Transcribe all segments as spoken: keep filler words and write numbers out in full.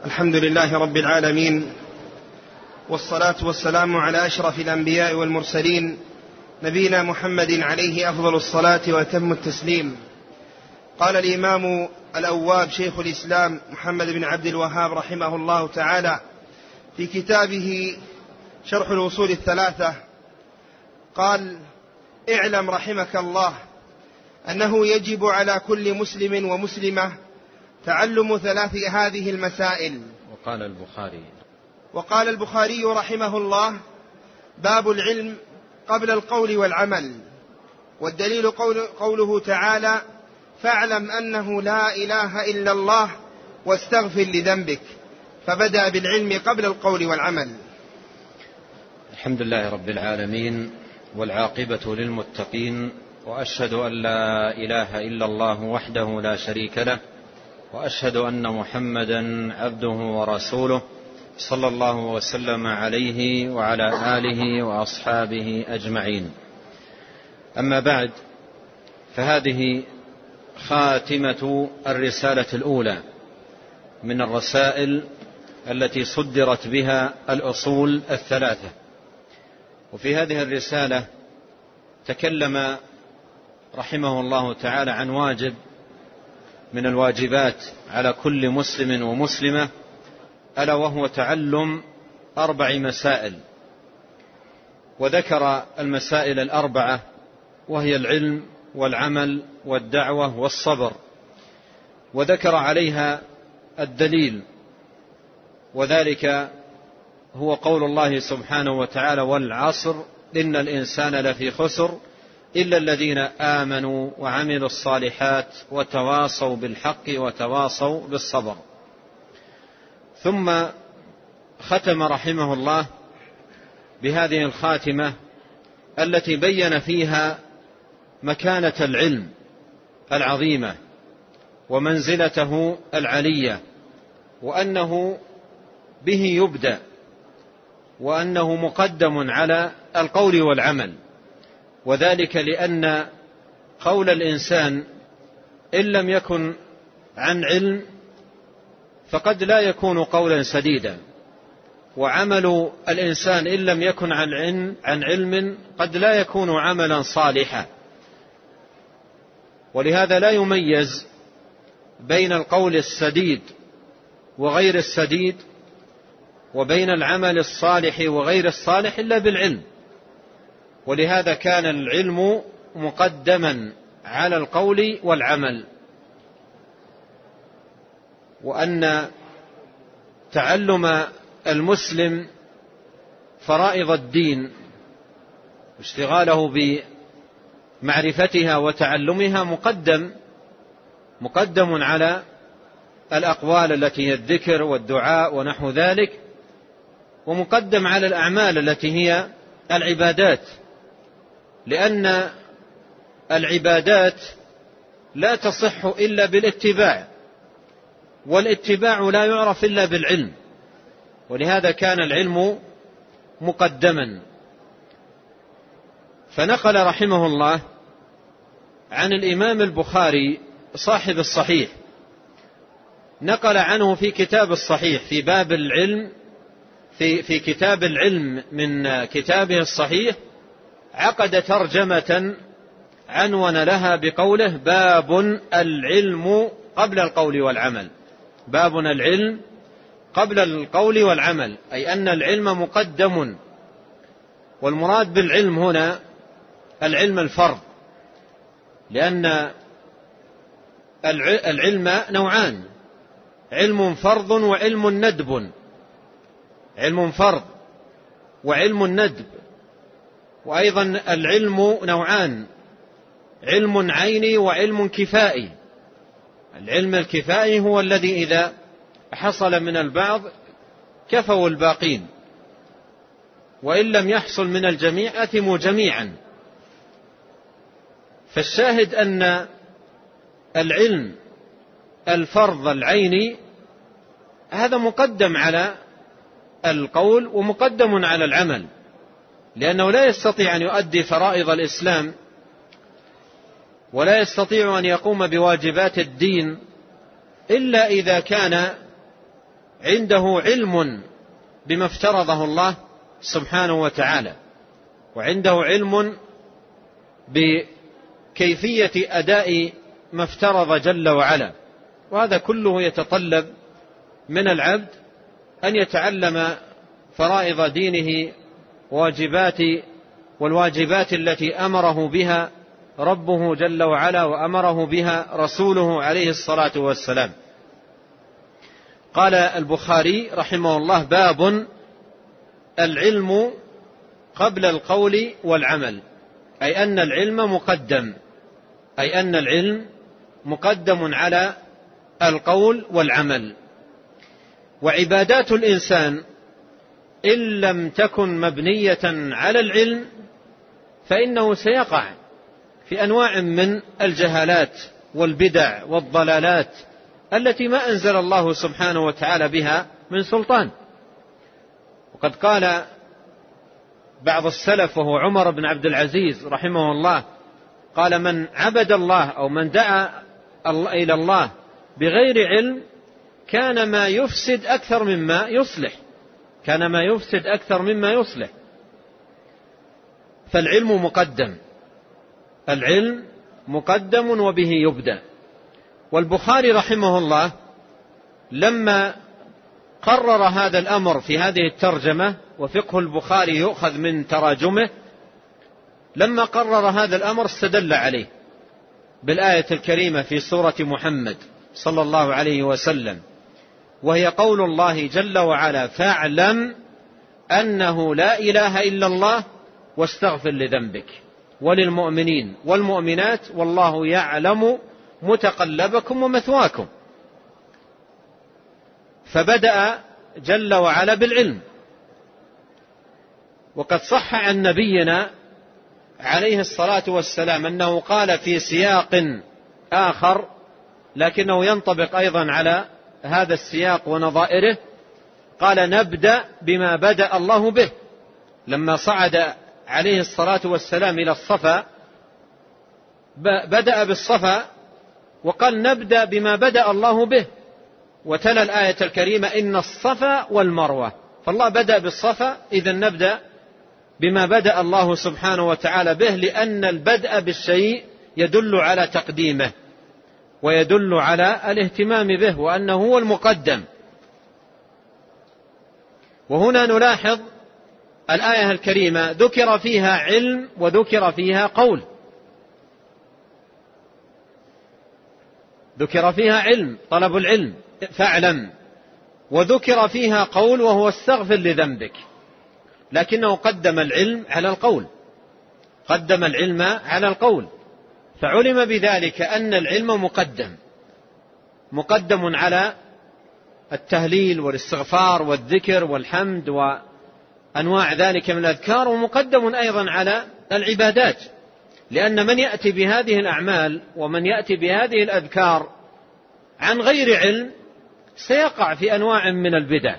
الحمد لله رب العالمين، والصلاة والسلام على أشرف الأنبياء والمرسلين، نبينا محمد عليه أفضل الصلاة وأتم التسليم. قال الإمام الأواب شيخ الإسلام محمد بن عبد الوهاب رحمه الله تعالى في كتابه شرح الأصول الثلاثة، قال: اعلم رحمك الله أنه يجب على كل مسلم ومسلمة تعلم ثلاث هذه المسائل. وقال البخاري وقال البخاري رحمه الله: باب العلم قبل القول والعمل. والدليل قول قوله تعالى: فاعلم أنه لا إله إلا الله واستغفر لذنبك، فبدأ بالعلم قبل القول والعمل. الحمد لله رب العالمين، والعاقبة للمتقين، وأشهد أن لا إله إلا الله وحده لا شريك له، وأشهد أن محمدا عبده ورسوله صلى الله وسلم عليه وعلى آله وأصحابه أجمعين. أما بعد، فهذه خاتمة الرسالة الأولى من الرسائل التي صدرت بها الأصول الثلاثة. وفي هذه الرسالة تكلم رحمه الله تعالى عن واجب من الواجبات على كل مسلم ومسلمة، ألا وهو تعلم أربع مسائل. وذكر المسائل الأربعة، وهي العلم والعمل والدعوة والصبر، وذكر عليها الدليل، وذلك هو قول الله سبحانه وتعالى: والعصر إن الإنسان لفي خسر إلا الذين آمنوا وعملوا الصالحات وتواصوا بالحق وتواصوا بالصبر. ثم ختم رحمه الله بهذه الخاتمة التي بين فيها مكانة العلم العظيمة ومنزلته العلية، وأنه به يبدأ، وأنه مقدم على القول والعمل. وذلك لأن قول الإنسان إن لم يكن عن علم فقد لا يكون قولا سديدا، وعمل الإنسان إن لم يكن عن علم, عن علم قد لا يكون عملا صالحا. ولهذا لا يميز بين القول السديد وغير السديد، وبين العمل الصالح وغير الصالح إلا بالعلم. ولهذا كان العلم مقدما على القول والعمل. وأن تعلم المسلم فرائض الدين واشتغاله بمعرفتها وتعلمها مقدم مقدم على الأقوال التي هي الذكر والدعاء ونحو ذلك، ومقدم على الأعمال التي هي العبادات، لأن العبادات لا تصح إلا بالاتباع، والاتباع لا يعرف إلا بالعلم. ولهذا كان العلم مقدما. فنقل رحمه الله عن الإمام البخاري صاحب الصحيح، نقل عنه في كتاب الصحيح في باب العلم، في, في كتاب العلم من كتابه الصحيح، عقد ترجمة عنون لها بقوله: باب العلم قبل القول والعمل. باب العلم قبل القول والعمل، أي أن العلم مقدم. والمراد بالعلم هنا العلم الفرض، لأن العلم نوعان: علم فرض وعلم ندب. علم فرض وعلم ندب. وأيضا العلم نوعان: علم عيني وعلم كفائي. العلم الكفائي هو الذي إذا حصل من البعض كفوا الباقين، وإن لم يحصل من الجميع أثموا جميعا. فالشاهد أن العلم الفرض العيني هذا مقدم على القول ومقدم على العمل، لأنه لا يستطيع أن يؤدي فرائض الإسلام ولا يستطيع أن يقوم بواجبات الدين إلا إذا كان عنده علم بما افترضه الله سبحانه وتعالى، وعنده علم بكيفية أداء ما افترض جل وعلا. وهذا كله يتطلب من العبد أن يتعلم فرائض دينه واجبات والواجبات التي أمره بها ربه جل وعلا وأمره بها رسوله عليه الصلاة والسلام. قال البخاري رحمه الله: باب العلم قبل القول والعمل، أي أن العلم مقدم أي أن العلم مقدم على القول والعمل. وعبادات الإنسان إن لم تكن مبنية على العلم فإنه سيقع في أنواع من الجهالات والبدع والضلالات التي ما أنزل الله سبحانه وتعالى بها من سلطان. وقد قال بعض السلف وهو عمر بن عبد العزيز رحمه الله، قال: من عبد الله أو من دعا إلى الله بغير علم كان ما يفسد أكثر مما يصلح كان ما يفسد أكثر مما يصلح. فالعلم مقدم العلم مقدم وبه يبدأ. والبخاري رحمه الله لما قرر هذا الأمر في هذه الترجمة، وفقه البخاري يؤخذ من تراجمه، لما قرر هذا الأمر استدل عليه بالآية الكريمة في سورة محمد صلى الله عليه وسلم، وهي قول الله جل وعلا: فاعلم أنه لا إله إلا الله واستغفر لذنبك وللمؤمنين والمؤمنات والله يعلم متقلبكم ومثواكم. فبدأ جل وعلا بالعلم. وقد صح عن نبينا عليه الصلاة والسلام أنه قال في سياق آخر لكنه ينطبق أيضا على هذا السياق ونظائره، قال: نبدأ بما بدأ الله به. لما صعد عليه الصلاة والسلام إلى الصفا بدأ بالصفا وقال: نبدأ بما بدأ الله به، وتلا الآية الكريمة: إن الصفا والمروة. فالله بدأ بالصفا، إذن نبدأ بما بدأ الله سبحانه وتعالى به، لأن البدء بالشيء يدل على تقديمه ويدل على الاهتمام به وأنه هو المقدم. وهنا نلاحظ الآية الكريمة ذكر فيها علم وذكر فيها قول. ذكر فيها علم، طلب العلم، فاعلم، وذكر فيها قول وهو استغفر لذنبك، لكنه قدم العلم على القول قدم العلم على القول فعلم بذلك أن العلم مقدم مقدم على التهليل والاستغفار والذكر والحمد وأنواع ذلك من الأذكار، ومقدم أيضا على العبادات، لأن من يأتي بهذه الأعمال ومن يأتي بهذه الأذكار عن غير علم سيقع في أنواع من البدع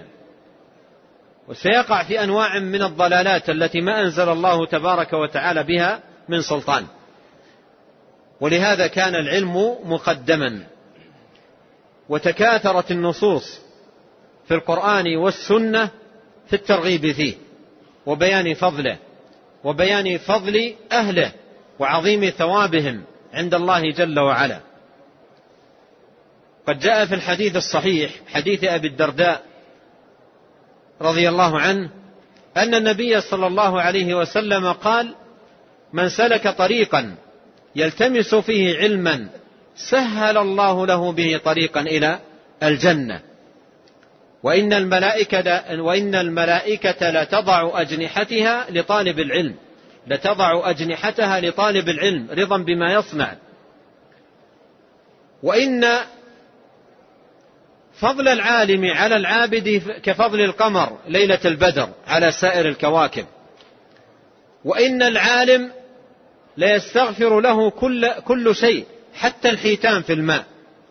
وسيقع في أنواع من الضلالات التي ما أنزل الله تبارك وتعالى بها من سلطان. ولهذا كان العلم مقدما، وتكاثرت النصوص في القرآن والسنة في الترغيب فيه وبيان فضله وبيان فضل أهله وعظيم ثوابهم عند الله جل وعلا. قد جاء في الحديث الصحيح حديث أبي الدرداء رضي الله عنه أن النبي صلى الله عليه وسلم قال: من سلك طريقا يلتمس فيه علما سهل الله له به طريقا إلى الجنة، وإن الملائكة, وإن الملائكة لتضع أجنحتها لطالب العلم لتضع أجنحتها لطالب العلم رضا بما يصنع، وإن فضل العالم على العابد كفضل القمر ليلة البدر على سائر الكواكب، وإن العالم لا يستغفر له كل, كل شيء حتى الحيتان في الماء،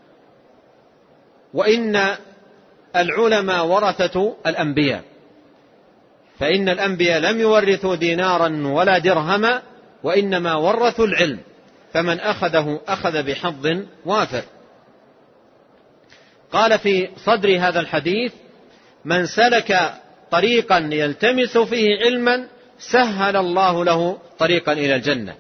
وإن العلماء ورثة الأنبياء، فإن الأنبياء لم يورثوا دينارا ولا درهما وإنما ورثوا العلم، فمن أخذه أخذ بحظ وافر. قال في صدر هذا الحديث: من سلك طريقا يلتمس فيه علما سهل الله له طريقا إلى الجنة.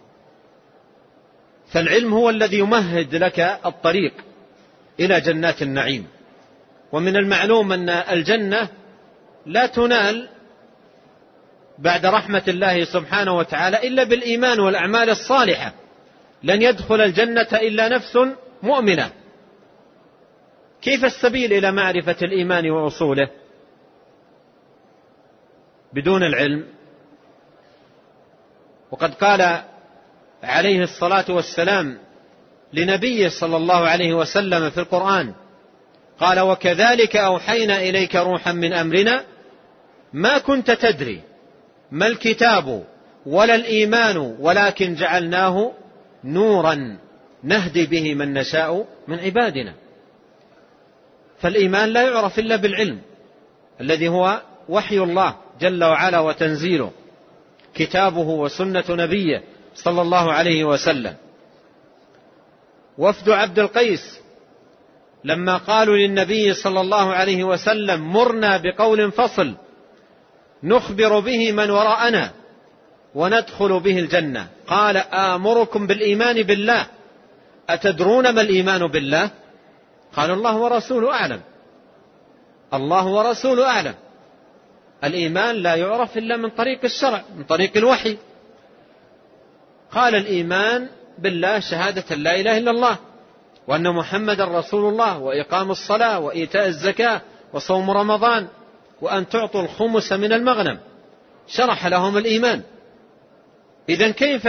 فالعلم هو الذي يمهد لك الطريق إلى جنات النعيم. ومن المعلوم أن الجنة لا تنال بعد رحمة الله سبحانه وتعالى إلا بالإيمان والأعمال الصالحة. لن يدخل الجنة إلا نفس مؤمنة. كيف السبيل إلى معرفة الإيمان وأصوله بدون العلم؟ وقد قال عليه الصلاة والسلام لنبيه صلى الله عليه وسلم في القرآن، قال: وكذلك أوحينا إليك روحا من أمرنا ما كنت تدري ما الكتاب ولا الإيمان ولكن جعلناه نورا نهدي به من نشاء من عبادنا. فالإيمان لا يعرف إلا بالعلم الذي هو وحي الله جل وعلا وتنزيله، كتابه وسنة نبيه صلى الله عليه وسلم. وفد عبد القيس لما قالوا للنبي صلى الله عليه وسلم: مرنا بقول فصل نخبر به من وراءنا وندخل به الجنة، قال: آمركم بالإيمان بالله، أتدرون ما الإيمان بالله؟ قال: الله ورسوله أعلم. الله ورسوله أعلم. الإيمان لا يعرف إلا من طريق الشرع، من طريق الوحي. قال: الإيمان بالله شهادة لا إله إلا الله وأن محمد رسول الله وإقام الصلاة وإيتاء الزكاة وصوم رمضان وأن تعطوا الخمس من المغنم. شرح لهم الإيمان. إذن كيف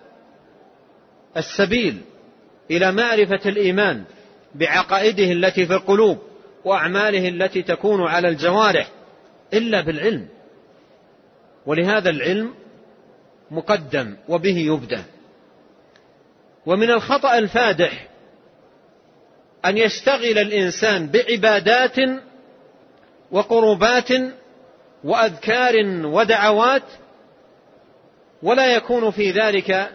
السبيل إلى معرفة الإيمان بعقائده التي في القلوب وأعماله التي تكون على الجوارح إلا بالعلم؟ ولهذا العلم مقدم وبه يبدأ. ومن الخطأ الفادح أن يشتغل الإنسان بعبادات وقربات وأذكار ودعوات ولا يكون في ذلك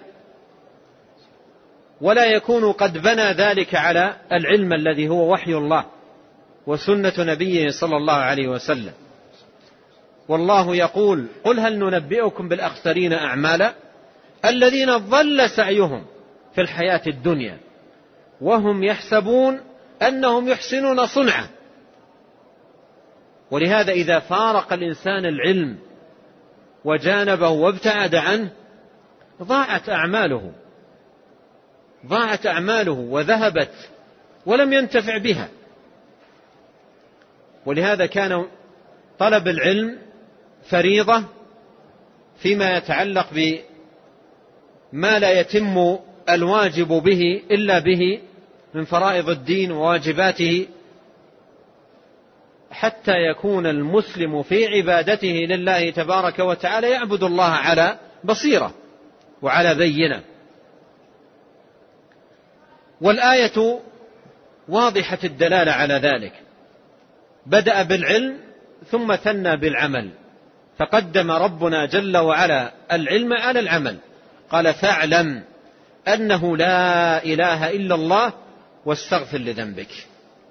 ولا يكون قد بنى ذلك على العلم الذي هو وحي الله وسنة نبيه صلى الله عليه وسلم. والله يقول: قل هل ننبئكم بالأخسرين أعمالا الذين ضل سعيهم في الحياة الدنيا وهم يحسبون أنهم يحسنون صنعا. ولهذا إذا فارق الإنسان العلم وجانبه وابتعد عنه ضاعت أعماله ضاعت أعماله وذهبت ولم ينتفع بها. ولهذا كان طلب العلم فريضة فيما يتعلق بما لا يتم الواجب به إلا به من فرائض الدين وواجباته، حتى يكون المسلم في عبادته لله تبارك وتعالى يعبد الله على بصيرة وعلى بينة. والآية واضحة الدلالة على ذلك. بدأ بالعلم ثم ثنى بالعمل، فقدم ربنا جل وعلا العلم على العمل. قال: فاعلم أنه لا إله إلا الله واستغفر لذنبك.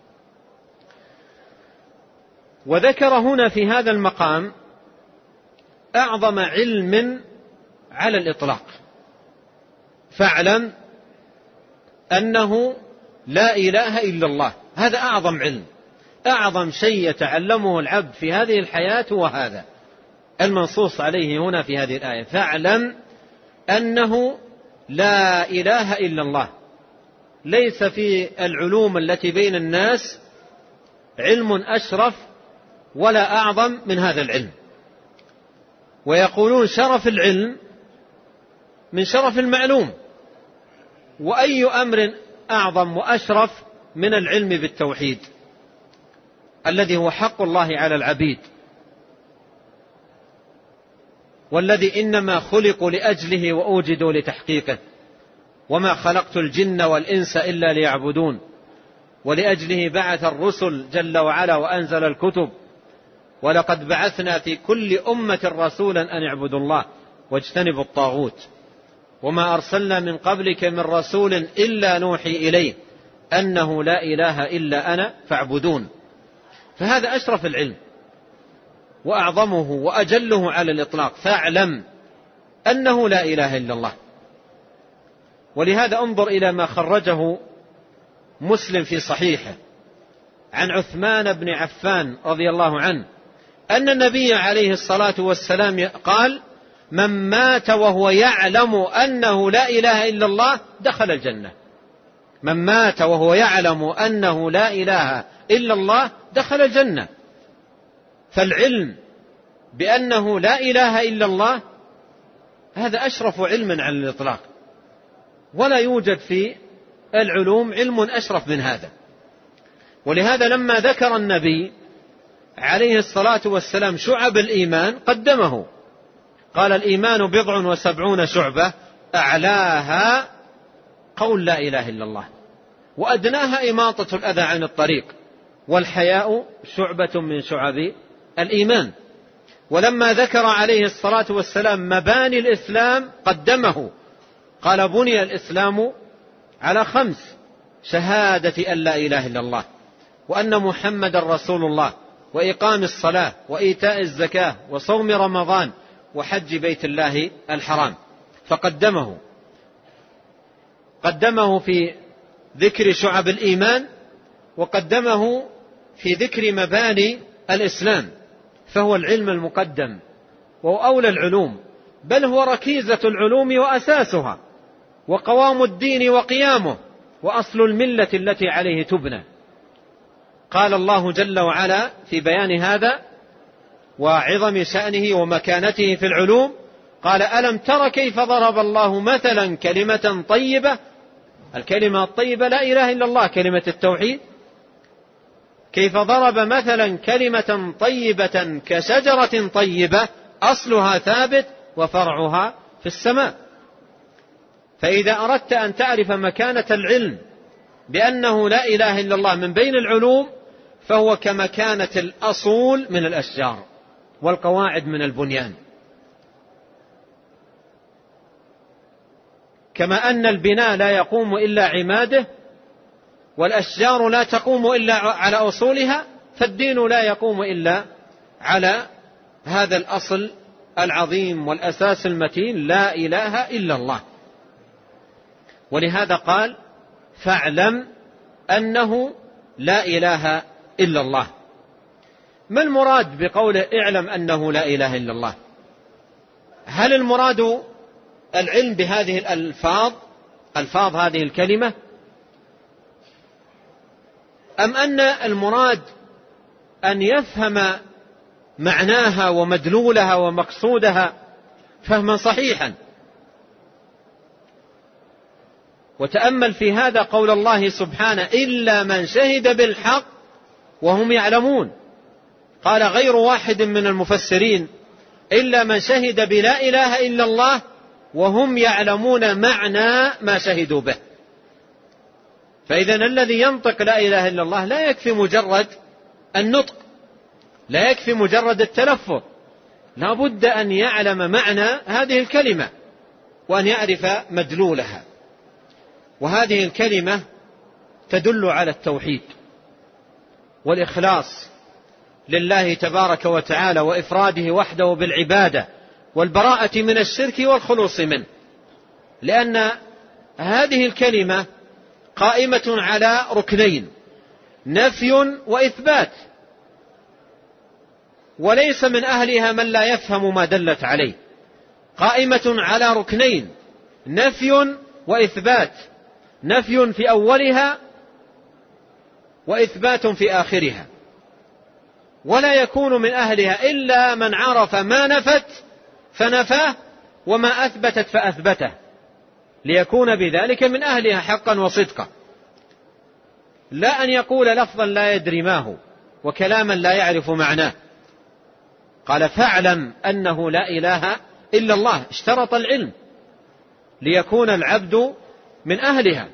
وذكر هنا في هذا المقام أعظم علم على الإطلاق. فاعلم أنه لا إله إلا الله، هذا أعظم علم، أعظم شيء يتعلمه العبد في هذه الحياة، وهذا المنصوص عليه هنا في هذه الآية. فاعلم أنه لا إله إلا الله. ليس في العلوم التي بين الناس علم أشرف ولا أعظم من هذا العلم. ويقولون شرف العلم من شرف المعلوم، وأي أمر أعظم وأشرف من العلم بالتوحيد الذي هو حق الله على العبيد، والذي إنما خلقوا لأجله وأوجدوا لتحقيقه، وما خلقت الجن والإنس إلا ليعبدون. ولأجله بعث الرسل جل وعلا وأنزل الكتب. ولقد بعثنا في كل أمة رسولا أن اعبدوا الله واجتنبوا الطاغوت، وما أرسلنا من قبلك من رسول إلا نوحي إليه أنه لا إله إلا أنا فاعبدون. فهذا أشرف العلم وأعظمه وأجله على الإطلاق. فاعلم أنه لا إله إلا الله. ولهذا انظر إلى ما خرجه مسلم في صحيحه عن عثمان بن عفان رضي الله عنه أن النبي عليه الصلاة والسلام قال: من مات وهو يعلم أنه لا إله إلا الله دخل الجنة. من مات وهو يعلم أنه لا إله إلا الله دخل الجنة. فالعلم بأنه لا إله إلا الله هذا أشرف علم على الإطلاق، ولا يوجد في العلوم علم أشرف من هذا. ولهذا لما ذكر النبي عليه الصلاة والسلام شعب الإيمان قدمه، قال: الإيمان بضع وسبعون شعبة أعلاها قول لا إله إلا الله وأدناها إماطة الأذى عن الطريق والحياء شعبة من شعب الإيمان. ولما ذكر عليه الصلاة والسلام مباني الإسلام قدمه، قال: بني الإسلام على خمس: شهادة أن لا إله إلا الله وأن محمد رسول الله وإقام الصلاة وإيتاء الزكاة وصوم رمضان وحج بيت الله الحرام. فقدمه قدمه في ذكر شعب الإيمان، وقدمه في ذكر مباني الإسلام، فهو العلم المقدم وهو أولى العلوم، بل هو ركيزة العلوم وأساسها وقوام الدين وقيامه وأصل الملة التي عليه تبنى. قال الله جل وعلا في بيان هذا وعظم شأنه ومكانته في العلوم، قال: ألم تر كيف ضرب الله مثلا كلمة طيبة. الكلمة الطيبة لا إله إلا الله، كلمة التوحيد. كيف ضرب مثلا كلمة طيبة كشجرة طيبة أصلها ثابت وفرعها في السماء. فإذا أردت أن تعرف مكانة العلم بأنه لا إله إلا الله من بين العلوم، فهو كمكانة الأصول من الأشجار والقواعد من البنيان. كما أن البناء لا يقوم إلا عماده، والأشجار لا تقوم إلا على أصولها، فالدين لا يقوم إلا على هذا الأصل العظيم والأساس المتين: لا إله إلا الله. ولهذا قال: فاعلم أنه لا إله إلا الله. ما المراد بقوله اعلم أنه لا إله إلا الله؟ هل المراد العلم بهذه الألفاظ، ألفاظ هذه الكلمة، أم أن المراد أن يفهم معناها ومدلولها ومقصودها فهما صحيحا؟ وتأمل في هذا قول الله سبحانه: إلا من شهد بالحق وهم يعلمون. قال غير واحد من المفسرين: إلا من شهد بلا إله إلا الله وهم يعلمون معنى ما شهدوا به. فإذا الذي ينطق لا إله إلا الله لا يكفي مجرد النطق، لا يكفي مجرد التلفظ، لا بد أن يعلم معنى هذه الكلمة وأن يعرف مدلولها. وهذه الكلمة تدل على التوحيد والإخلاص لله تبارك وتعالى وإفراده وحده بالعبادة والبراءة من الشرك والخلوص منه، لأن هذه الكلمة قائمة على ركنين: نفي وإثبات، وليس من أهلها من لا يفهم ما دلت عليه. قائمة على ركنين: نفي وإثبات، نفي في أولها وإثبات في آخرها، ولا يكون من أهلها إلا من عرف ما نفت فنفاه وما أثبتت فأثبته، ليكون بذلك من أهلها حقا وصدقا، لا أن يقول لفظا لا يدري ما هو وكلاما لا يعرف معناه. قال: فاعلم أنه لا إله إلا الله. اشترط العلم ليكون العبد من أهلها.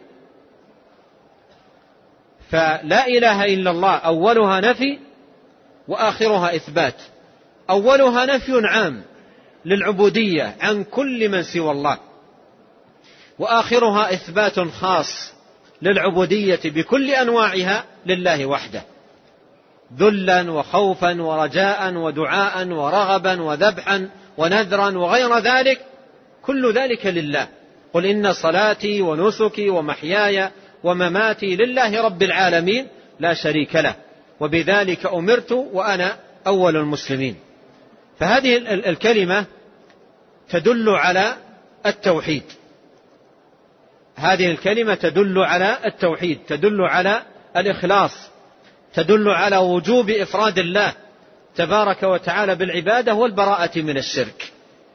فلا إله إلا الله أولها نفي وآخرها إثبات. أولها نفي عام للعبودية عن كل من سوى الله، وآخرها إثبات خاص للعبودية بكل أنواعها لله وحده، ذلا وخوفا ورجاء ودعاء ورغبا وذبحا ونذرا وغير ذلك، كل ذلك لله. قل إن صلاتي ونسكي ومحياي ومماتي لله رب العالمين لا شريك له وبذلك أمرت وأنا أول المسلمين. فهذه الكلمة تدل على التوحيد، هذه الكلمة تدل على التوحيد، تدل على الإخلاص، تدل على وجوب إفراد الله تبارك وتعالى بالعبادة والبراءة من الشرك.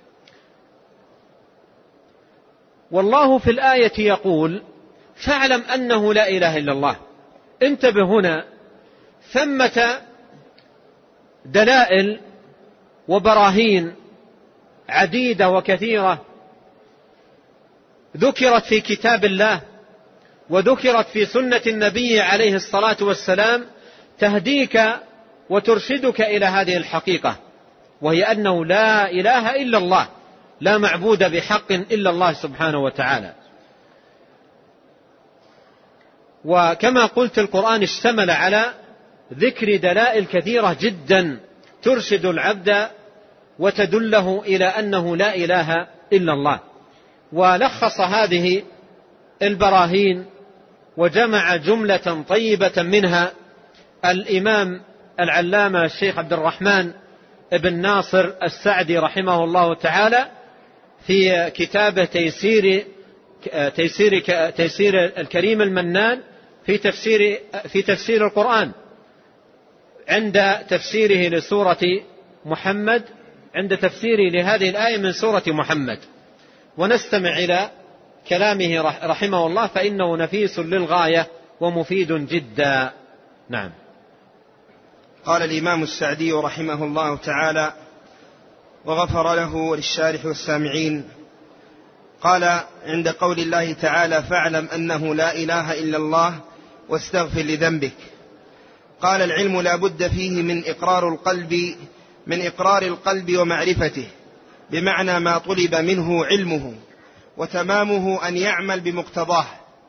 والله في الآية يقول فاعلم أنه لا إله إلا الله. انتبه، هنا ثمة دلائل وبراهين عديدة وكثيرة ذكرت في كتاب الله وذكرت في سنة النبي عليه الصلاة والسلام تهديك وترشدك إلى هذه الحقيقة، وهي أنه لا إله إلا الله، لا معبود بحق إلا الله سبحانه وتعالى. وكما قلت القرآن اشتمل على ذكر دلائل كثيرة جدا ترشد العبد وتدله إلى أنه لا إله إلا الله. ولخص هذه البراهين وجمع جملة طيبة منها الإمام العلامة الشيخ عبد الرحمن بن ناصر السعدي رحمه الله تعالى في كتابه تيسير تيسير تيسير الكريم المنان في تفسير في تفسير القرآن، عند تفسيره لسورة محمد، عند تفسيره لهذه الآية من سورة محمد. ونستمع إلى كلامه رحمه الله فإنه نفيس للغاية ومفيد جدا. نعم. قال الإمام السعدي رحمه الله تعالى وغفر له وللشارح والسامعين، قال عند قول الله تعالى فاعلم أنه لا إله إلا الله واستغفر لذنبك، قال العلم لا بد فيه من إقرار القلب من إقرار القلب ومعرفته، بمعنى ما طلب منه علمه، وتمامه أن يعمل بمقتضاه.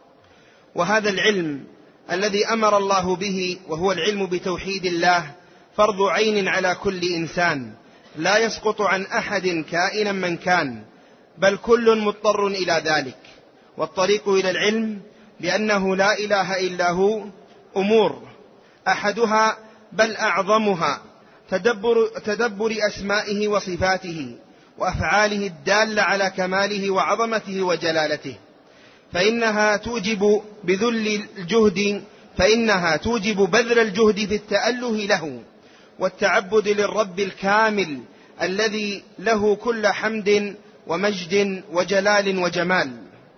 وهذا العلم الذي أمر الله به وهو العلم بتوحيد الله فرض عين على كل إنسان، لا يسقط عن أحد كائنا من كان، بل كل مضطر إلى ذلك. والطريق إلى العلم بأنه لا إله إلا هو أمور، أحدها بل أعظمها تدبر, تدبر أسمائه وصفاته وأفعاله الدالة على كماله وعظمته وجلالته، فإنها توجب بذل الجهد فإنها توجب بذل الجهد في التأله له والتعبد للرب الكامل الذي له كل حمد ومجد وجلال وجمال.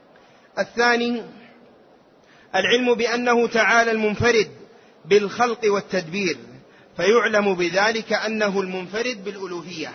الثاني العلم بأنه تعالى المنفرد بالخلق والتدبير، فيعلم بذلك أنه المنفرد بالألوهية.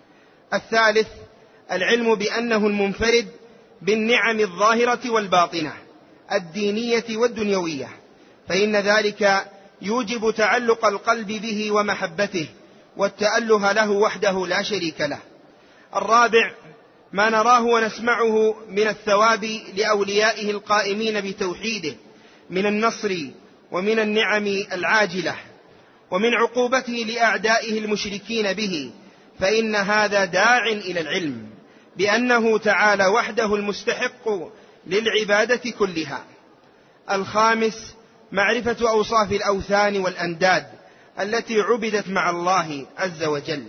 الثالث العلم بأنه المنفرد بالنعم الظاهرة والباطنة الدينية والدنيوية، فإن ذلك يوجب تعلق القلب به ومحبته والتأله له وحده لا شريك له. الرابع ما نراه ونسمعه من الثواب لأوليائه القائمين بتوحيده من النصر ومن النعم العاجلة، ومن عقوبته لأعدائه المشركين به، فإن هذا داع إلى العلم بأنه تعالى وحده المستحق للعبادة كلها. الخامس معرفة أوصاف الأوثان والأنداد التي عبدت مع الله عز وجل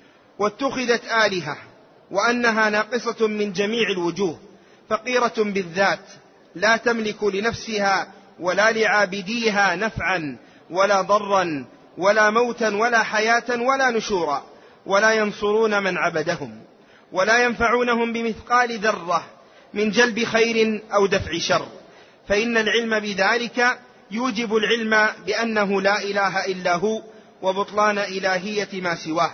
واتخذت آلهة، وأنها ناقصة من جميع الوجوه، فقيرة بالذات، لا تملك لنفسها ولا لعابديها نفعا ولا ضرا ولا موتا ولا حياة ولا نشورا، ولا ينصرون من عبدهم ولا ينفعونهم بمثقال ذرة من جلب خير أو دفع شر، فإن العلم بذلك يوجب العلم بأنه لا إله إلا هو وبطلان إلهية ما سواه.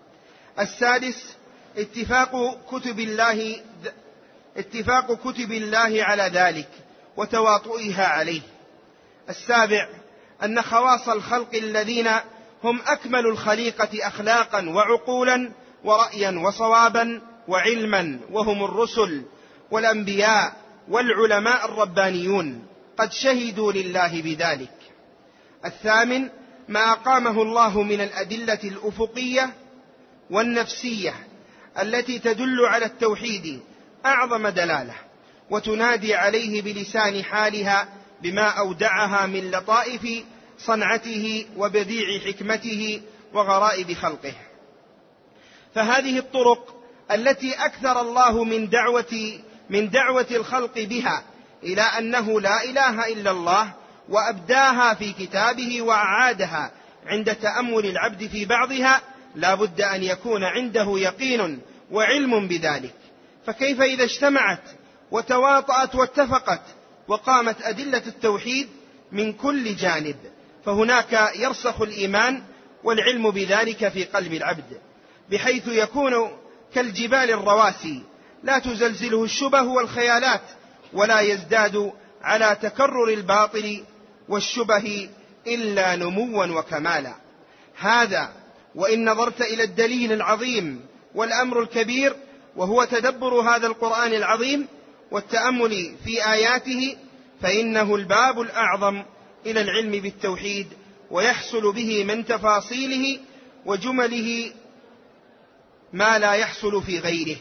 السادس اتفاق كتب الله اتفاق كتب الله على ذلك وتواطؤها عليه. السابع أن خواص الخلق الذين هم أكمل الخليقة أخلاقا وعقولا ورأيا وصوابا وعلما، وهم الرسل والأنبياء والعلماء الربانيون، قد شهدوا لله بذلك. الثامن ما أقامه الله من الأدلة الأفقية والنفسية التي تدل على التوحيد أعظم دلالة، وتنادي عليه بلسان حالها بما أودعها من لطائف صنعته وبديع حكمته وغرائب خلقه. فهذه الطرق التي أكثر الله من دعوة من دعوة الخلق بها إلى أنه لا إله إلا الله، وأبداها في كتابه وأعادها عند تأمل العبد في بعضها، لا بد أن يكون عنده يقين وعلم بذلك. فكيف إذا اجتمعت وتواطأت واتفقت وقامت أدلة التوحيد من كل جانب؟ فهناك يرسخ الإيمان والعلم بذلك في قلب العبد، بحيث يكون كالجبال الرواسي لا تزلزله الشبه والخيالات، ولا يزداد على تكرر الباطل والشبه إلا نموا وكمالا. هذا وإن نظرت إلى الدليل العظيم والأمر الكبير، وهو تدبر هذا القرآن العظيم والتأمل في آياته، فإنه الباب الأعظم إلى العلم بالتوحيد، ويحصل به من تفاصيله وجمله ما لا يحصل في غيره.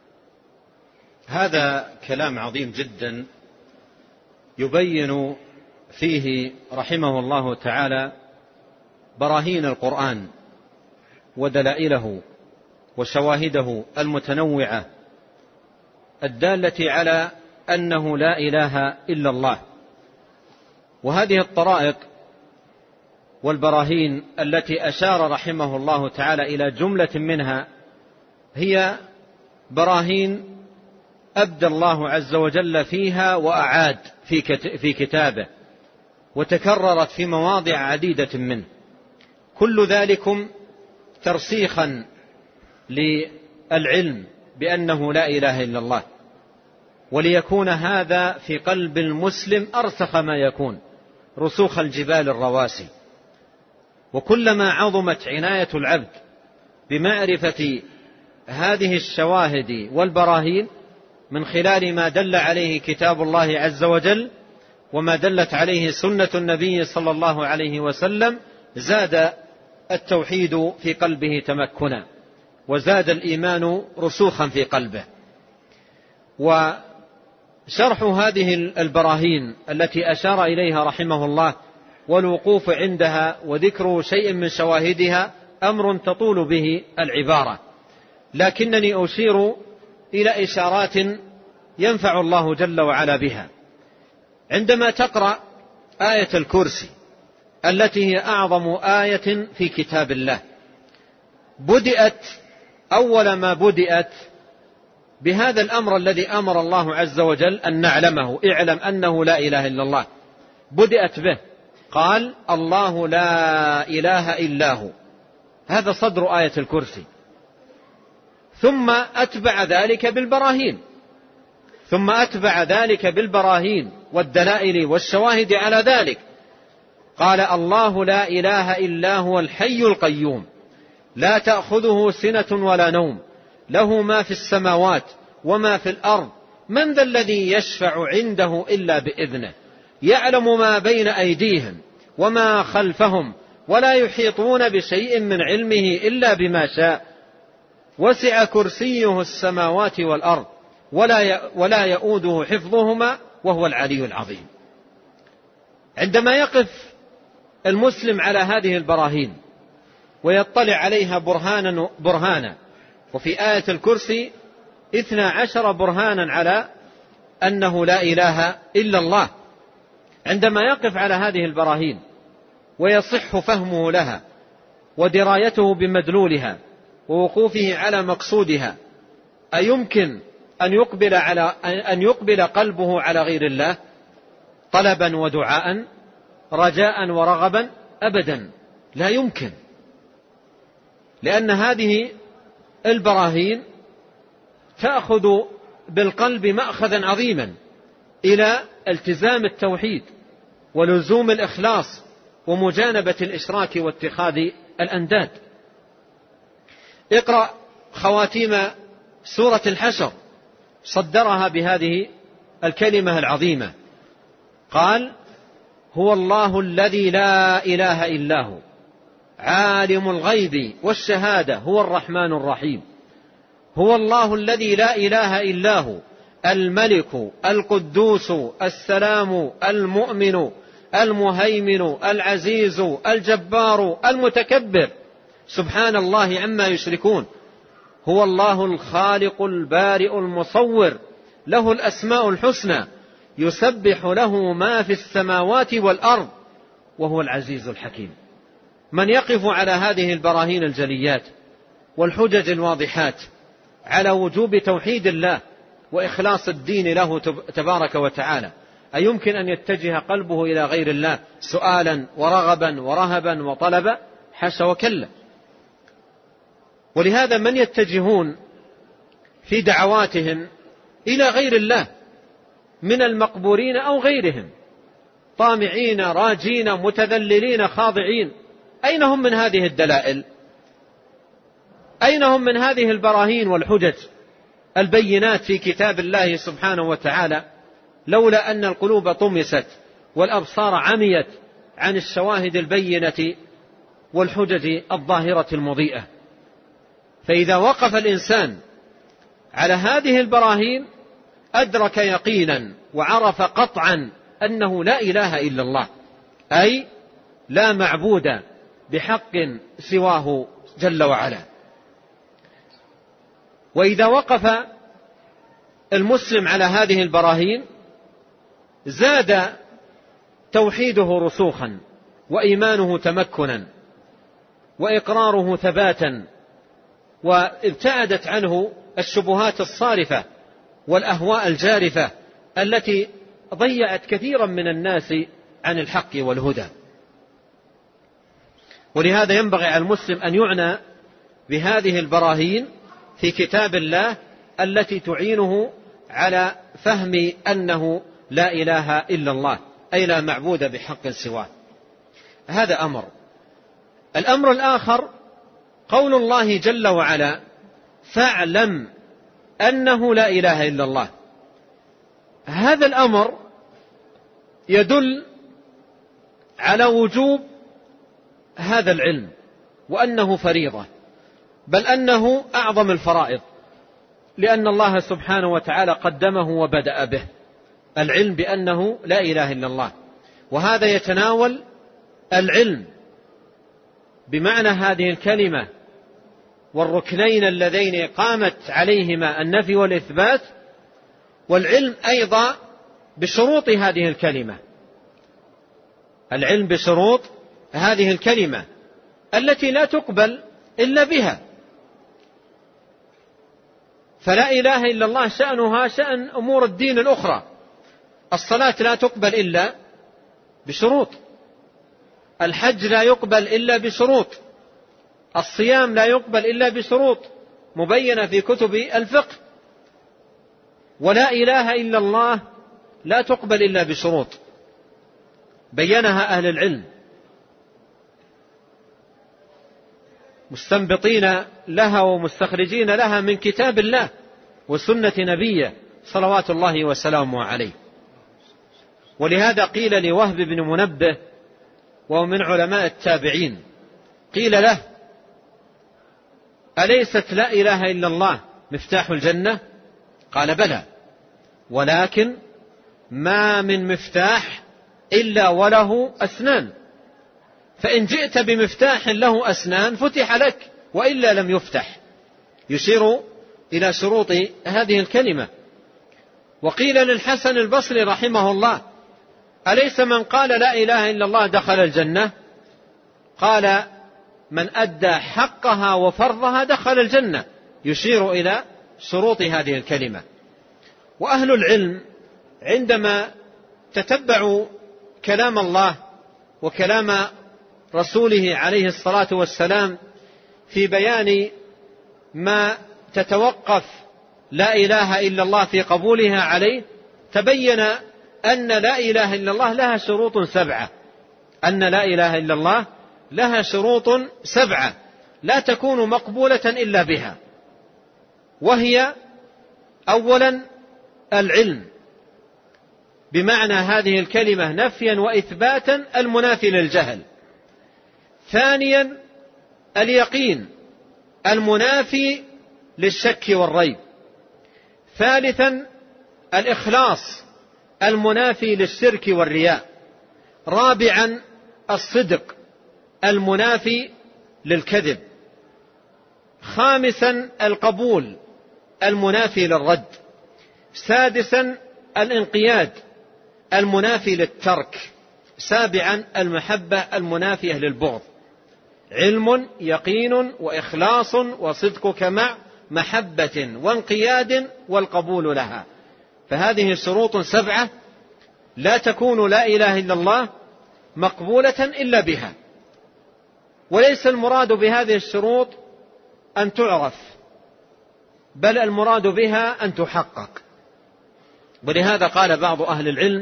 هذا كلام عظيم جدا يبين فيه رحمه الله تعالى براهين القرآن ودلائله وشواهده المتنوعة الدالة على أنه لا إله إلا الله. وهذه الطرائق والبراهين التي أشار رحمه الله تعالى إلى جملة منها هي براهين أبدى الله عز وجل فيها وأعاد في كتابه، وتكررت في مواضع عديدة منه، كل ذلكم ترسيخا للعلم بأنه لا إله إلا الله، وليكون هذا في قلب المسلم أرسخ ما يكون، رسوخ الجبال الرواسي. وكلما عظمت عناية العبد بمعرفة هذه الشواهد والبراهين من خلال ما دل عليه كتاب الله عز وجل وما دلت عليه سنة النبي صلى الله عليه وسلم، زاد التوحيد في قلبه تمكنا، وزاد الإيمان رسوخا في قلبه. وشرح هذه البراهين التي أشار إليها رحمه الله والوقوف عندها وذكر شيء من شواهدها أمر تطول به العبارة، لكنني أشير إلى إشارات ينفع الله جل وعلا بها. عندما تقرأ آية الكرسي التي هي أعظم آية في كتاب الله، بدأت أول ما بدأت بهذا الأمر الذي أمر الله عز وجل أن نعلمه، اعلم أنه لا إله إلا الله، بدأت به، قال الله لا إله إلا هو، هذا صدر آية الكرسي. ثم أتبع ذلك بالبراهين ثم أتبع ذلك بالبراهين والدلائل والشواهد على ذلك، قال الله لا إله إلا هو الحي القيوم لا تأخذه سنة ولا نوم له ما في السماوات وما في الأرض من ذا الذي يشفع عنده إلا بإذنه يعلم ما بين أيديهم وما خلفهم ولا يحيطون بشيء من علمه إلا بما شاء وسع كرسيه السماوات والأرض ولا يؤوده حفظهما وهو العلي العظيم. عندما يقف المسلم على هذه البراهين ويطلع عليها برهانا برهانا، وفي آية الكرسي اثنى عشر برهانا على أنه لا إله إلا الله، عندما يقف على هذه البراهين ويصح فهمه لها ودرايته بمدلولها ووقوفه على مقصودها، أيمكن أن يقبل, على أن يقبل قلبه على غير الله طلبا ودعاء رجاء ورغبا؟ أبدا لا يمكن، لأن هذه البراهين تأخذ بالقلب مأخذا عظيما إلى التزام التوحيد ولزوم الإخلاص ومجانبة الإشراك واتخاذ الأنداد. اقرأ خواتيم سورة الحشر، صدرها بهذه الكلمة العظيمة، قال هو الله الذي لا إله إلا هو عالم الغيب والشهادة هو الرحمن الرحيم، هو الله الذي لا إله إلا هو، الملك القدوس السلام المؤمن المهيمن العزيز الجبار المتكبر، سبحان الله عما يشركون، هو الله الخالق البارئ المصور، له الأسماء الحسنى، يسبح له ما في السماوات والأرض، وهو العزيز الحكيم. من يقف على هذه البراهين الجليات والحجج الواضحات على وجوب توحيد الله وإخلاص الدين له تبارك وتعالى، أيمكن أن يتجه قلبه إلى غير الله سؤالا ورغبا ورهبا وطلبا؟ حاشا وكلا. ولهذا من يتجهون في دعواتهم إلى غير الله من المقبورين أو غيرهم، طامعين راجين متذللين خاضعين، أين هم من هذه الدلائل؟ أين هم من هذه البراهين والحجج البينات في كتاب الله سبحانه وتعالى، لولا أن القلوب طمست والأبصار عميت عن الشواهد البينة والحجج الظاهرة المضيئة. فإذا وقف الإنسان على هذه البراهين أدرك يقينا وعرف قطعا أنه لا إله إلا الله، أي لا معبود بحق سواه جل وعلا. وإذا وقف المسلم على هذه البراهين زاد توحيده رسوخا، وإيمانه تمكنا، وإقراره ثباتا، وابتعدت عنه الشبهات الصارفة والأهواء الجارفة التي ضيعت كثيرا من الناس عن الحق والهدى. ولهذا ينبغي على المسلم أن يعنى بهذه البراهين في كتاب الله التي تعينه على فهم أنه لا إله إلا الله، أي لا معبود بحق سواه. هذا أمر. الأمر الآخر قول الله جل وعلا: فاعلم أنه لا إله إلا الله. هذا الأمر يدل على وجوب هذا العلم، وأنه فريضة، بل أنه أعظم الفرائض، لأن الله سبحانه وتعالى قدمه وبدأ به، العلم بأنه لا إله إلا الله. وهذا يتناول العلم بمعنى هذه الكلمة والركنين اللذين قامت عليهما النفي والإثبات، والعلم أيضا بشروط هذه الكلمة، العلم بشروط هذه الكلمة التي لا تقبل إلا بها. فلا إله إلا الله شأنها شأن أمور الدين الأخرى. الصلاة لا تقبل إلا بشروط، الحج لا يقبل إلا بشروط، الصيام لا يقبل إلا بشروط مبينة في كتب الفقه. ولا إله إلا الله لا تقبل إلا بشروط بينها أهل العلم مستنبطين لها ومستخرجين لها من كتاب الله وسنة نبيه صلوات الله وسلامه عليه. ولهذا قيل لوهب بن منبه وهو من علماء التابعين، قيل له: أليست لا إله إلا الله مفتاح الجنة؟ قال: بلى، ولكن ما من مفتاح إلا وله أسنان، فإن جئت بمفتاح له أسنان فتح لك، وإلا لم يفتح، يشير إلى شروط هذه الكلمة. وقيل للحسن البصري رحمه الله: أليس من قال لا إله إلا الله دخل الجنة؟ قال: من أدى حقها وفرضها دخل الجنة، يشير إلى شروط هذه الكلمة. وأهل العلم عندما تتبعوا كلام الله وكلام رسوله عليه الصلاة والسلام في بيان ما تتوقف لا إله إلا الله في قبولها عليه، تبين أن لا إله إلا الله لها شروط سبعة، أن لا إله إلا الله لها شروط سبعة لا تكون مقبولة إلا بها. وهي: أولا العلم بمعنى هذه الكلمة نفيا وإثباتا المنافي للجهل. ثانيا اليقين المنافي للشك والريب. ثالثا الإخلاص المنافي للشرك والرياء. رابعا الصدق المنافي للكذب. خامسا القبول المنافي للرد. سادسا الانقياد المنافي للترك. سابعا المحبة المنافية للبغض. علم يقين وإخلاص وصدقك مع محبة وانقياد والقبول لها. فهذه شروط سبعة لا تكون لا إله إلا الله مقبولة إلا بها. وليس المراد بهذه الشروط أن تعرف، بل المراد بها أن تحقق. ولهذا قال بعض أهل العلم: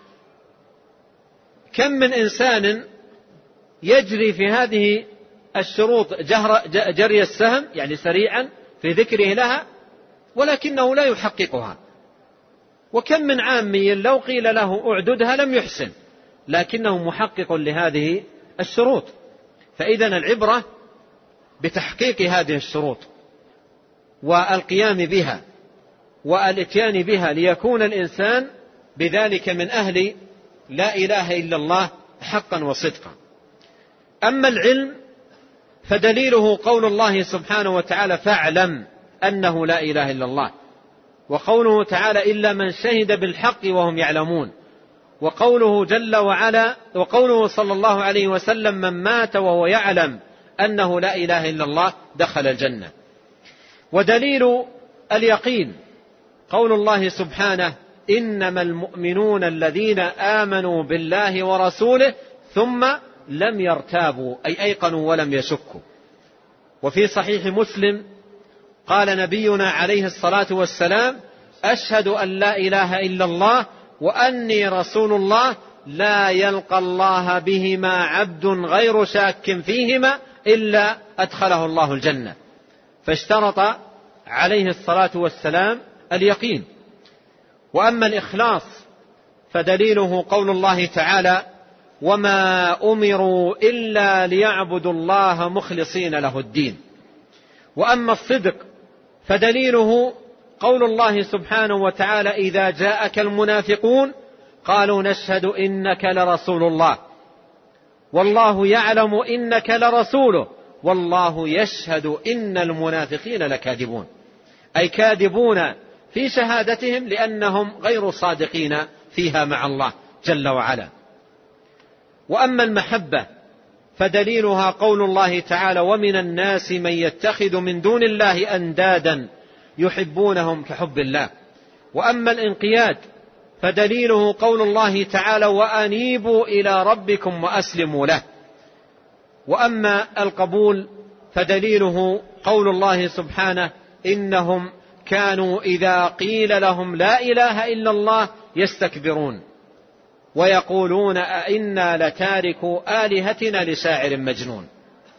كم من إنسان يجري في هذه الشروط جري السهم، يعني سريعا في ذكره لها، ولكنه لا يحققها. وكم من عامي لو قيل له اعددها لم يحسن، لكنه محقق لهذه الشروط. فإذن العبرة بتحقيق هذه الشروط والقيام بها والاتيان بها، ليكون الإنسان بذلك من أهل لا إله إلا الله حقا وصدقا. أما العلم فدليله قول الله سبحانه وتعالى: فاعلم أنه لا إله إلا الله. وقوله تعالى: إلا من شهد بالحق وهم يعلمون. وقوله جل وعلا وقوله صلى الله عليه وسلم: من مات وهو يعلم أنه لا إله إلا الله دخل الجنة. ودليل اليقين قول الله سبحانه: إنما المؤمنون الذين آمنوا بالله ورسوله ثم لم يرتابوا، أي أيقنوا ولم يشكوا. وفي صحيح مسلم قال نبينا عليه الصلاة والسلام: أشهد أن لا إله إلا الله وأني رسول الله، لا يلقى الله بهما عبد غير شاك فيهما إلا أدخله الله الجنة. فاشترط عليه الصلاة والسلام اليقين. وأما الإخلاص فدليله قول الله تعالى: وما أمروا إلا ليعبدوا الله مخلصين له الدين. وأما الصدق فدليله قول الله سبحانه وتعالى: إذا جاءك المنافقون قالوا نشهد إنك لرسول الله والله يعلم إنك لرسوله والله يشهد إن المنافقين لكاذبون، أي كاذبون في شهادتهم لأنهم غير صادقين فيها مع الله جل وعلا. وأما المحبة فدليلها قول الله تعالى: ومن الناس من يتخذ من دون الله أندادا يحبونهم كحب الله. وأما الانقياد فدليله قول الله تعالى: وأنيبوا إلى ربكم وأسلموا له. وأما القبول فدليله قول الله سبحانه: إنهم كانوا إذا قيل لهم لا إله إلا الله يستكبرون ويقولون أئنا لتاركوا آلهتنا لشاعر مجنون.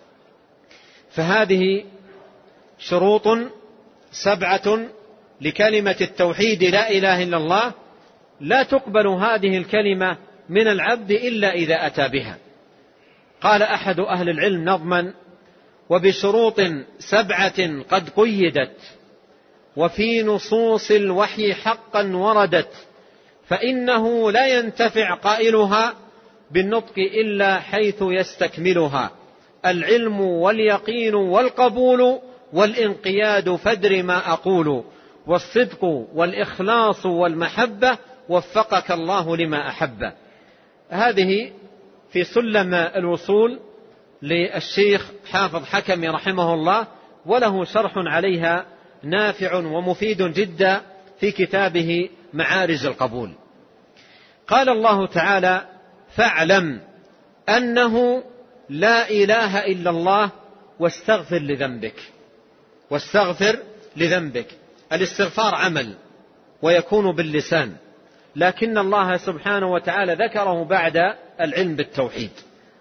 فهذه شروط سبعة لكلمة التوحيد لا إله إلا الله، لا تقبل هذه الكلمة من العبد إلا إذا أتى بها. قال أحد أهل العلم نظما: وبشروط سبعة قد قيدت وفي نصوص الوحي حقا وردت، فإنه لا ينتفع قائلها بالنطق إلا حيث يستكملها: العلم واليقين والقبول والانقياد فادر ما أقول، والصدق والإخلاص والمحبة وفقك الله لما أحب. هذه في سلم الوصول للشيخ حافظ حكمي رحمه الله، وله شرح عليها نافع ومفيد جدا في كتابه معارج القبول. قال الله تعالى: فاعلم أنه لا إله إلا الله واستغفر لذنبك. واستغفر لذنبك، الاستغفار عمل ويكون باللسان، لكن الله سبحانه وتعالى ذكره بعد العلم بالتوحيد.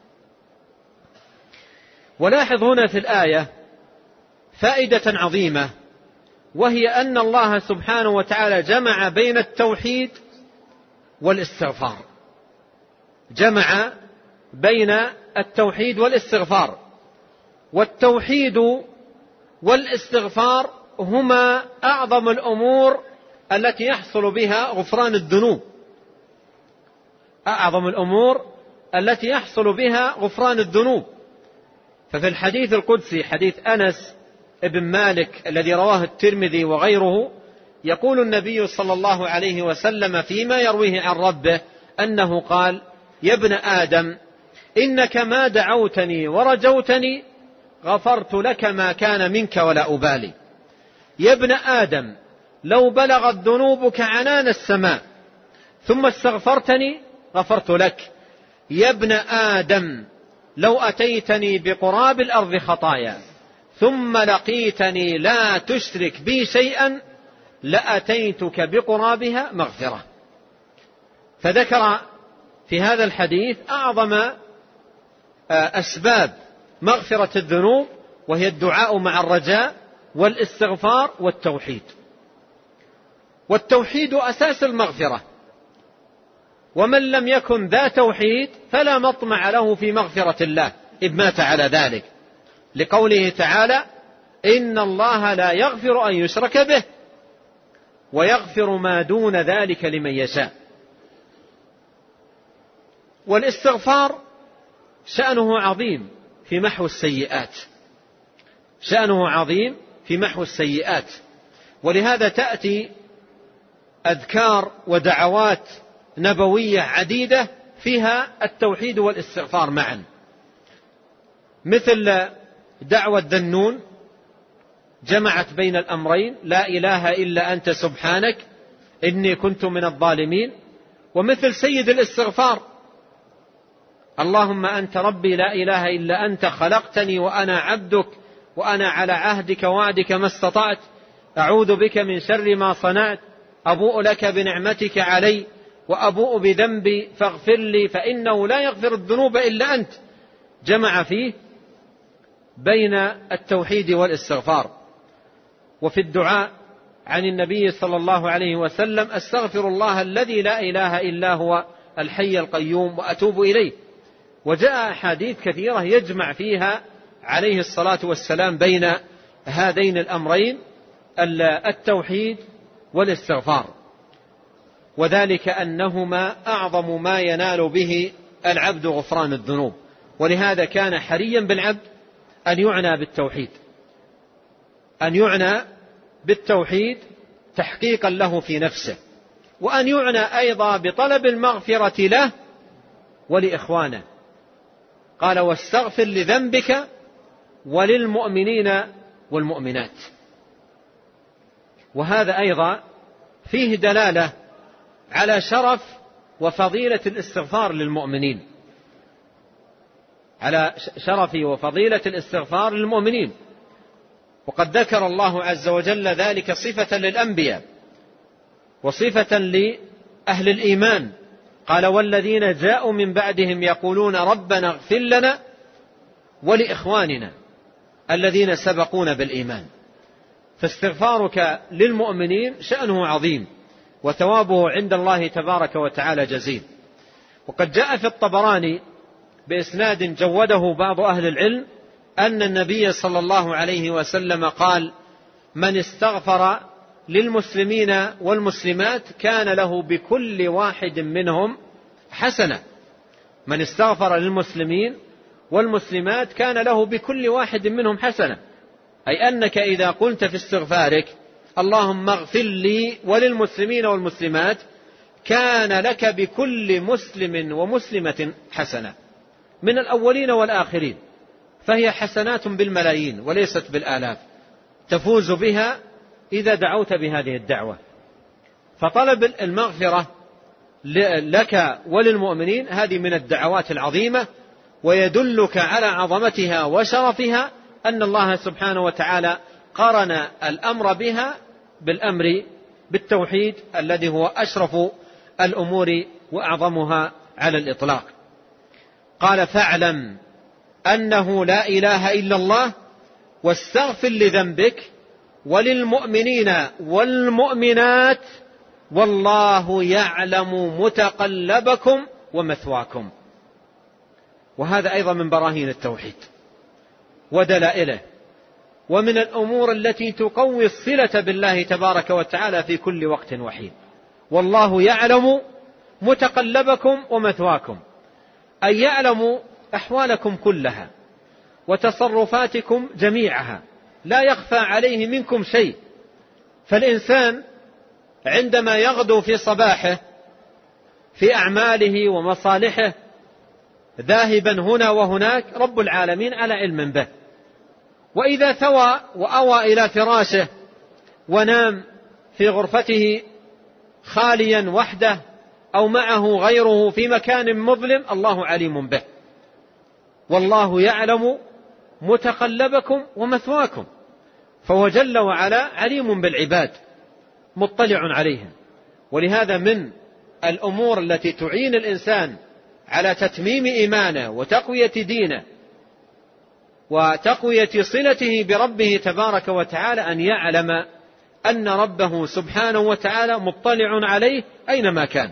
ولاحظ هنا في الآية فائدة عظيمة، وهي أن الله سبحانه وتعالى جمع بين التوحيد والاستغفار، جمع بين التوحيد والاستغفار. والتوحيد والاستغفار هما أعظم الأمور التي يحصل بها غفران الذنوب، أعظم الأمور التي يحصل بها غفران الذنوب. ففي الحديث القدسي حديث أنس ابن مالك الذي رواه الترمذي وغيره، يقول النبي صلى الله عليه وسلم فيما يرويه عن ربه أنه قال: يا ابن آدم إنك ما دعوتني ورجوتني غفرت لك ما كان منك ولا أبالي. يا ابن آدم لو بلغت ذنوبك عنان السماء ثم استغفرتني غفرت لك. يا ابن آدم لو أتيتني بقراب الأرض خطايا ثم لقيتني لا تشرك بي شيئا لأتيتك بقرابها مغفرة. فذكر في هذا الحديث أعظم أسباب مغفرة الذنوب، وهي الدعاء مع الرجاء والاستغفار والتوحيد. والتوحيد أساس المغفرة، ومن لم يكن ذا توحيد فلا مطمع له في مغفرة الله إذ مات على ذلك، لقوله تعالى: إن الله لا يغفر أن يشرك به ويغفر ما دون ذلك لمن يشاء. والاستغفار شأنه عظيم في محو السيئات، شأنه عظيم في محو السيئات، ولهذا تأتي أذكار ودعوات نبوية عديدة فيها التوحيد والاستغفار معا، مثل دعوة ذنون جمعت بين الأمرين: لا إله إلا أنت سبحانك إني كنت من الظالمين. ومثل سيد الاستغفار: اللهم أنت ربي لا إله إلا أنت خلقتني وأنا عبدك وأنا على عهدك وعدك ما استطعت أعوذ بك من شر ما صنعت أبوء لك بنعمتك علي وأبوء بذنبي فاغفر لي فإنه لا يغفر الذنوب إلا أنت. جمع فيه بين التوحيد والاستغفار. وفي الدعاء عن النبي صلى الله عليه وسلم: أستغفر الله الذي لا إله إلا هو الحي القيوم وأتوب إليه. وجاء أحاديث كثيرة يجمع فيها عليه الصلاة والسلام بين هذين الأمرين التوحيد والاستغفار، وذلك أنهما أعظم ما ينال به العبد غفران الذنوب. ولهذا كان حريا بالعبد أن يعنى بالتوحيد، أن يعنى بالتوحيد تحقيقا له في نفسه، وأن يعنى أيضا بطلب المغفرة له ولإخوانه. قال: واستغفر لذنبك وللمؤمنين والمؤمنات. وهذا أيضا فيه دلالة على شرف وفضيلة الاستغفار للمؤمنين، على شرف وفضيلة الاستغفار للمؤمنين. وقد ذكر الله عز وجل ذلك صفة للأنبياء وصفة لأهل الإيمان. قال: والذين جاءوا من بعدهم يقولون ربنا اغفر لنا ولإخواننا الذين سبقونا بالإيمان. فاستغفارك للمؤمنين شأنه عظيم وثوابه عند الله تبارك وتعالى جزيل. وقد جاء في الطبراني بإسناد جوده بعض أهل العلم أن النبي صلى الله عليه وسلم قال: من استغفر للمسلمين والمسلمات كان له بكل واحد منهم حسنة. من استغفر للمسلمين والمسلمات كان له بكل واحد منهم حسنة، أي أنك إذا قلت في استغفارك اللهم اغفر لي وللمسلمين والمسلمات كان لك بكل مسلم ومسلمة حسنة من الأولين والآخرين، فهي حسنات بالملايين وليست بالآلاف تفوز بها إذا دعوت بهذه الدعوة. فطلب المغفرة لك وللمؤمنين هذه من الدعوات العظيمة، ويدلك على عظمتها وشرفها أن الله سبحانه وتعالى قرن الأمر بها بالأمر بالتوحيد الذي هو أشرف الأمور وأعظمها على الإطلاق. قال: فاعلم أنه لا إله إلا الله واستغفر لذنبك وللمؤمنين والمؤمنات والله يعلم متقلبكم ومثواكم. وهذا أيضا من براهين التوحيد، ودلائله، ومن الأمور التي تقوي الصلة بالله تبارك وتعالى في كل وقت وحين. والله يعلم متقلبكم ومثواكم، أي يعلم أحوالكم كلها وتصرفاتكم جميعها، لا يخفى عليه منكم شيء. فالإنسان عندما يغدو في صباحه في أعماله ومصالحه ذاهبا هنا وهناك، رب العالمين على علم به. وإذا ثوى وأوى إلى فراشه ونام في غرفته خاليا وحده أو معه غيره في مكان مظلم، الله عليم به. والله يعلم متقلبكم ومثواكم، فهو جل وعلا عليم بالعباد مطلع عليهم. ولهذا من الأمور التي تعين الإنسان على تتميم إيمانه وتقوية دينه وتقوية صلته بربه تبارك وتعالى أن يعلم أن ربه سبحانه وتعالى مطلع عليه أينما كان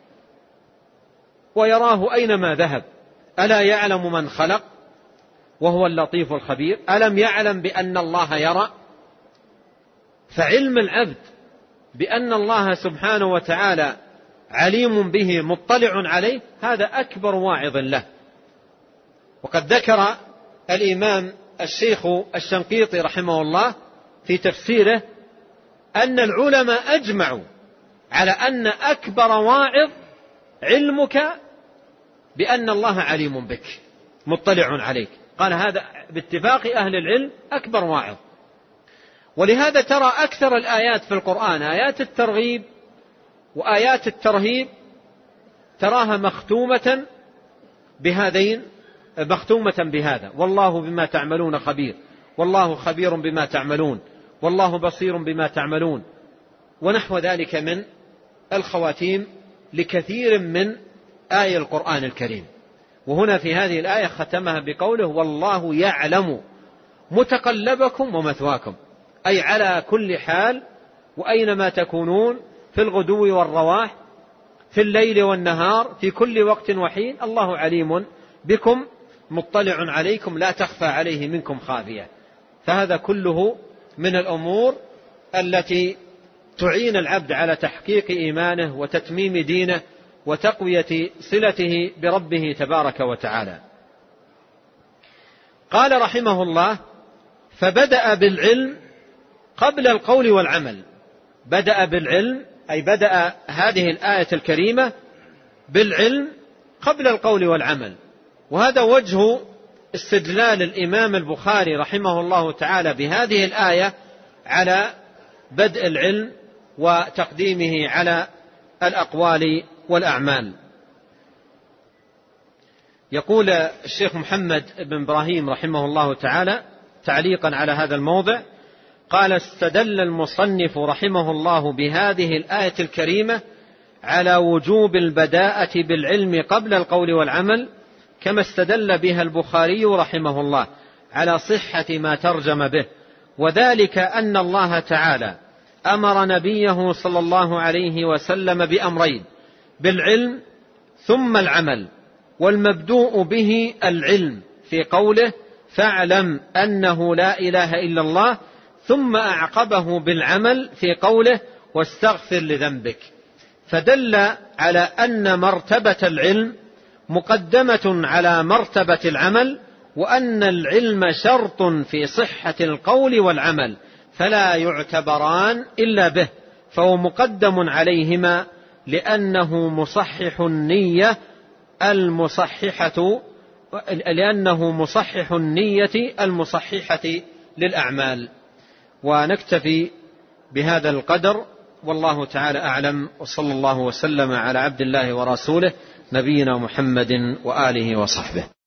ويراه أينما ذهب. ألا يعلم من خلق وهو اللطيف الخبير؟ ألم يعلم بأن الله يرى؟ فعلم العبد بأن الله سبحانه وتعالى عليم به مطلع عليه هذا أكبر واعظ له. وقد ذكر الإمام الشيخ الشنقيطي رحمه الله في تفسيره أن العلماء أجمعوا على أن أكبر واعظ علمك بأن الله عليم بك مطلع عليك. قال هذا باتفاق أهل العلم أكبر واعظ. ولهذا ترى أكثر الآيات في القرآن، آيات الترغيب وآيات الترهيب، تراها مختومة بهذين مختومة بهذا: والله بما تعملون خبير، والله خبير بما تعملون، والله بصير بما تعملون، ونحو ذلك من الخواتيم لكثير من آية القرآن الكريم. وهنا في هذه الآية ختمها بقوله: والله يعلم متقلبكم ومثواكم، أي على كل حال وأينما تكونون، في الغدو والرواح، في الليل والنهار، في كل وقت وحين، الله عليم بكم مطلع عليكم لا تخفى عليه منكم خافية. فهذا كله من الأمور التي تعين العبد على تحقيق إيمانه وتتميم دينه وتقوية صلته بربه تبارك وتعالى. قال رحمه الله: فبدأ بالعلم قبل القول والعمل. بدأ بالعلم أي بدأ هذه الآية الكريمة بالعلم قبل القول والعمل. وهذا وجه استدلال الإمام البخاري رحمه الله تعالى بهذه الآية على بدء العلم وتقديمه على الأقوال والأعمال. يقول الشيخ محمد بن إبراهيم رحمه الله تعالى تعليقا على هذا الموضع: قال: استدل المصنف رحمه الله بهذه الآية الكريمة على وجوب البداءة بالعلم قبل القول والعمل، كما استدل بها البخاري رحمه الله على صحة ما ترجم به، وذلك أن الله تعالى أمر نبيه صلى الله عليه وسلم بأمرين: بالعلم ثم العمل، والمبدوء به العلم في قوله: فاعلم أنه لا إله إلا الله، ثم أعقبه بالعمل في قوله: واستغفر لذنبك. فدل على أن مرتبة العلم مقدمة على مرتبة العمل، وأن العلم شرط في صحة القول والعمل، فلا يعتبران إلا به، فهو مقدم عليهما لأنه مصحح النية المصححة لأنه مصحح النية المصححة للأعمال. ونكتفي بهذا القدر، والله تعالى أعلم، وصلى الله وسلم على عبد الله ورسوله نبينا محمد وآله وصحبه.